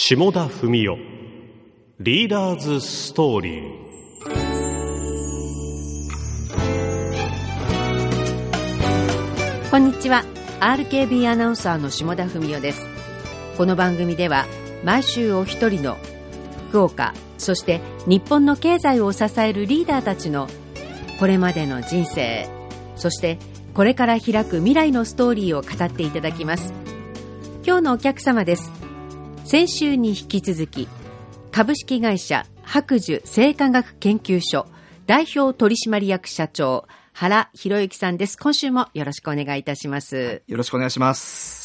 下田文雄リーダーズストーリー。 こんにちは。 RKB アナウンサーの下田文雄です。この番組では毎週お一人の福岡、そして日本の経済を支えるリーダーたちのこれまでの人生、そしてこれから開く未来のストーリーを語っていただきます。今日のお客様です。先週に引き続き株式会社白寿生化学研究所代表取締役社長原博之さんです。今週もよろしくお願いいたします。 よろしくお願いします。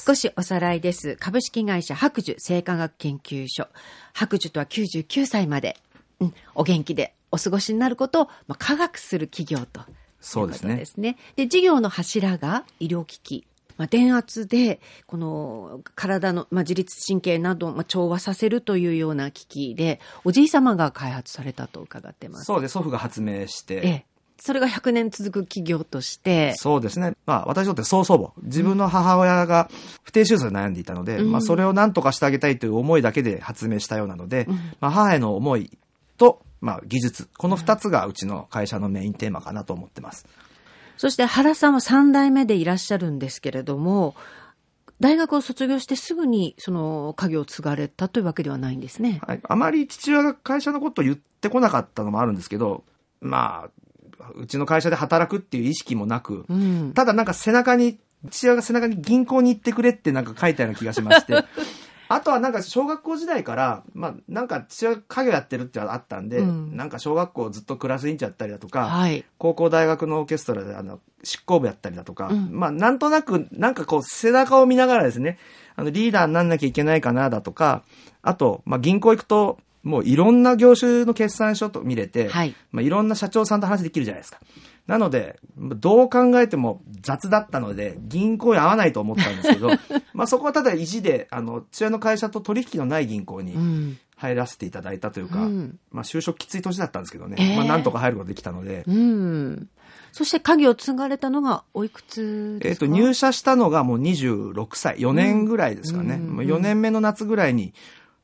少しおさらいです。株式会社白寿生化学研究所、白寿とは99歳まで、お元気でお過ごしになることを、科学する企業ということですね。で、事業の柱が医療機器、電圧でこの体の、自律神経などを、調和させるというような機器で、おじい様が開発されたと伺ってます。 そうです。祖父が発明して、 それが100年続く企業として。 そうですね。私にとって曽祖母、自分の母親が不定手術で悩んでいたので、それを何とかしてあげたいという思いだけで発明したようなので、母への思いと、技術、この2つがうちの会社のメインテーマかなと思ってます。 そして原さんは3代目でいらっしゃるんですけれども、大学を卒業してすぐにその家業を継がれたというわけではないんですね。 はい。あまり父親が会社のことを言ってこなかったのもあるんですけど、うちの会社で働くっていう意識もなく、ただ父親が背中に銀行に行ってくれって書いたような気がしまして、あとは小学校時代から、父親が家業やってるってあったんで、小学校ずっとクラス委員長やったりだとか、高校大学のオーケストラで執行部やったりだとか、なんとなく背中を見ながらですね、リーダーになんなきゃいけないかなだとか、あと、銀行行くと、もういろんな業種の決算書と見れて、いろんな社長さんと話できるじゃないですか。なので、どう考えても雑だったので、銀行に合わないと思ったんですけど、そこはただ意地で、父親の会社と取引のない銀行に入らせていただいたというか、就職きつい年だったんですけどね、なんとか入ることができたので。 そして家業を継がれたのがおいくつですか？ 入社したのがもう26歳、4年ぐらいですかね。4年目の夏ぐらいに、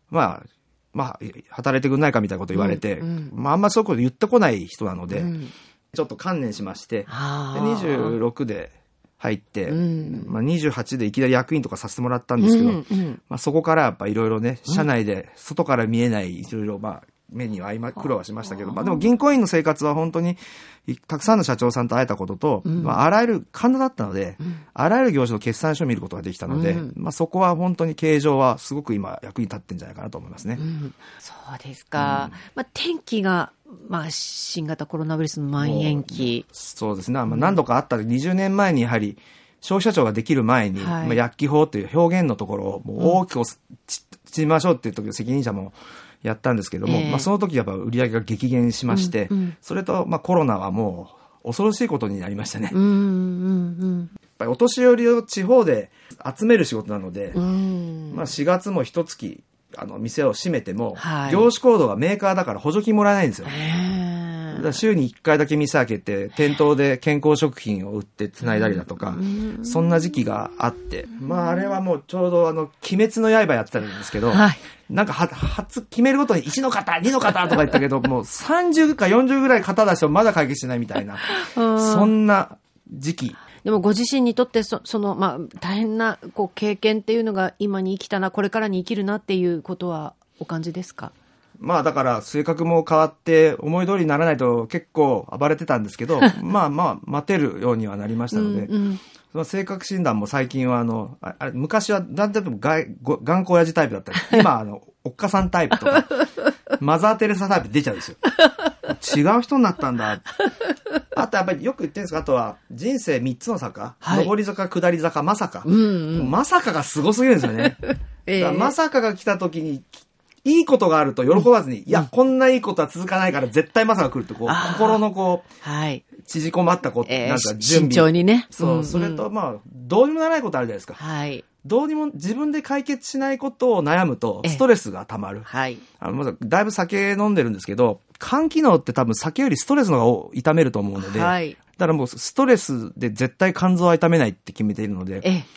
働いてくんないかみたいなこと言われて、あんまそういうこと言ってこない人なので、ちょっと観念しまして、で26で入って、28でいきなり役員とかさせてもらったんですけど、そこからやっぱいろいろね、社内で外から見えないいろいろ目には苦労はしましたけど、でも銀行員の生活は本当にたくさんの社長さんと会えたことと、あらゆる神田だったので、あらゆる業種の決算書を見ることができたので、そこは本当に経営上はすごく今役に立ってんじゃないかなと思いますね。 そうですか。転機が新型コロナウイルスの蔓延期。 そうですね。何度かあった20年前にやはり消費者庁ができる前に、薬機法という表現のところをもう大きく縮めましょうっていう時の責任者もやったんですけども、その時やっぱ売り上げが激減しまして、それとコロナはもう恐ろしいことになりましたね。やっぱりお年寄りを地方で集める仕事なので、4月も一月店を閉めても、業種コードがメーカーだから補助金もらえないんですよ。だから週に1回だけ店開けて店頭で健康食品を売ってつないだりだとか、そんな時期があって、あれはもうちょうど鬼滅の刃やってたんですけど、初決めるごとに1の型2の型とか言ったけど、もう30か40ぐらい型出してもまだ解決しないみたいな、そんな時期。 でもご自身にとって大変な経験っていうのが今に生きたな、これからに生きるなっていうことはお感じですか？ だから性格も変わって思い通りにならないと結構暴れてたんですけど、待てるようにはなりましたので、その性格診断も最近は昔は何でも頑固親父タイプだったり、今おっかさんタイプとかマザーテレサタイプ出ちゃうんですよ。違う人になったんだ。あとやっぱりよく言ってるんですが、あとは人生3つの坂、上り坂、下り坂、まさか。まさかがすごすぎるんですよね。だからまさかが来た時に、いいことがあると喜ばずに、こんないいことは続かないから絶対まさか来るって心の縮こまった準備。 慎重にね。 それとどうにもならないことあるじゃないですか。どうにも自分で解決しないことを悩むとストレスが溜まる。だいぶ酒飲んでるんですけど、肝機能って多分酒よりストレスの方が痛めると思うので、だからもうストレスで絶対肝臓は痛めないって決めているので、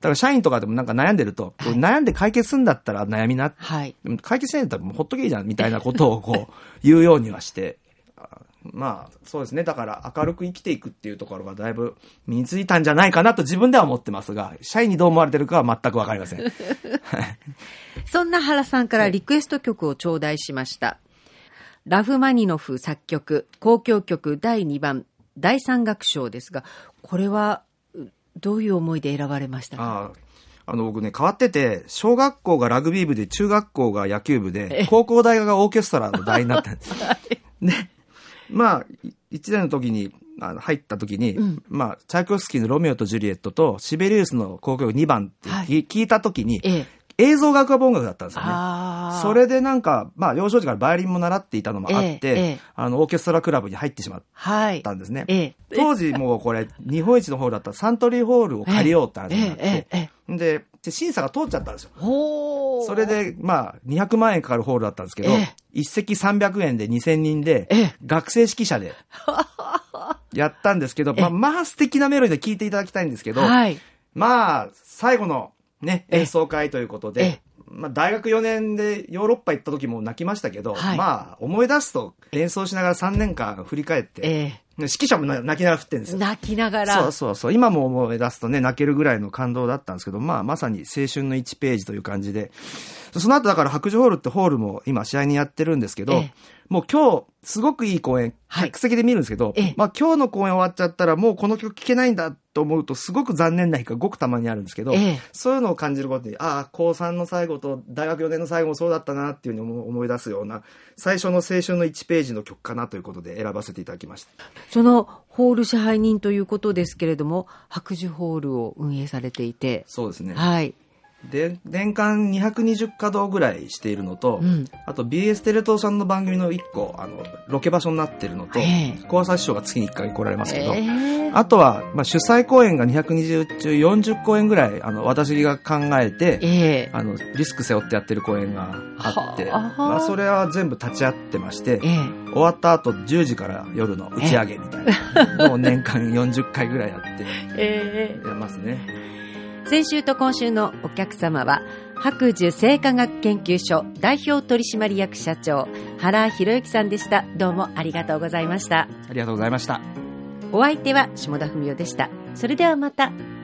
から社員とかでもなんか悩んでると、 はい、 悩んで解決するんだったら悩みな。 はい。 解決しないんだったらもうほっとけいいじゃんみたいなことをこう言うようにはして、まあそうですね。だから明るく生きていくっていうところがだいぶ身についたんじゃないかなと自分では思ってますが、社員にどう思われてるかは全くわかりません。 そんな原さんからリクエスト曲を頂戴しました。ラフマニノフ作曲、交響曲第2番、第3楽章ですが、これはどういう思いで選ばれましたか？ 僕ね、変わってて、小学校がラグビー部で、中学校が野球部で、高校大学がオーケストラの代になったんです。で、まあ、1年の時に、入った時に、まあ、チャイコフスキーのロミオとジュリエットと、シベリウスの交響曲2番って聞いた時に、映像学は音楽だったんですよね。それでなんか、まあ、幼少時からバイオリンも習っていたのもあって、オーケストラクラブに入ってしまったんですね。当時もうこれ、日本一のホールだったサントリーホールを借りようって話になって、で、審査が通っちゃったんですよ。それで、まあ、200万円かかるホールだったんですけど、一席300円で2000人で、学生指揮者で、やったんですけど、まあ、素敵なメロディーで聴いていただきたいんですけど、まあ、最後の、ね、演奏会ということで、まあ、大学4年でヨーロッパ行った時も泣きましたけど、まあ、思い出すと演奏しながら3年間振り返って、指揮者も泣きながら振ってるんですよ。 泣きながら。 そう。今も思い出すとね、泣けるぐらいの感動だったんですけど、まあ、まさに青春の1ページという感じで、その後だから白樹ホールってホールも今試合にやってるんですけど、もう今日すごくいい公演、客席で見るんですけど、まあ今日の公演終わっちゃったらもうこの曲聴けないんだと思うとすごく残念な日がごくたまにあるんですけど、そういうのを感じることに、高3の最後と大学4年の最後もそうだったなっていうふうに思い出すような、最初の青春の1ページの曲かなということで選ばせていただきました。 そのホール支配人ということですけれども、白樹ホールを運営されていて。 そうですね。 はい。 で、年間220稼働ぐらいしているのと、あと BS テレ東さんの番組の1個、ロケ場所になっているのと、小朝師匠が月に1回来られますけど、あとは、まあ、主催公演が220中40公演ぐらい、私が考えて、リスク背負ってやってる公演があって、まあ、それは全部立ち会ってまして、終わった後10時から夜の打ち上げみたいなのを年間40回ぐらいやって、やりますね。 先週と今週のお客様は白樹生化学研究所代表取締役社長原博之さんでした。どうもありがとうございました。 ありがとうございました。 お相手は下田文代でした。それではまた。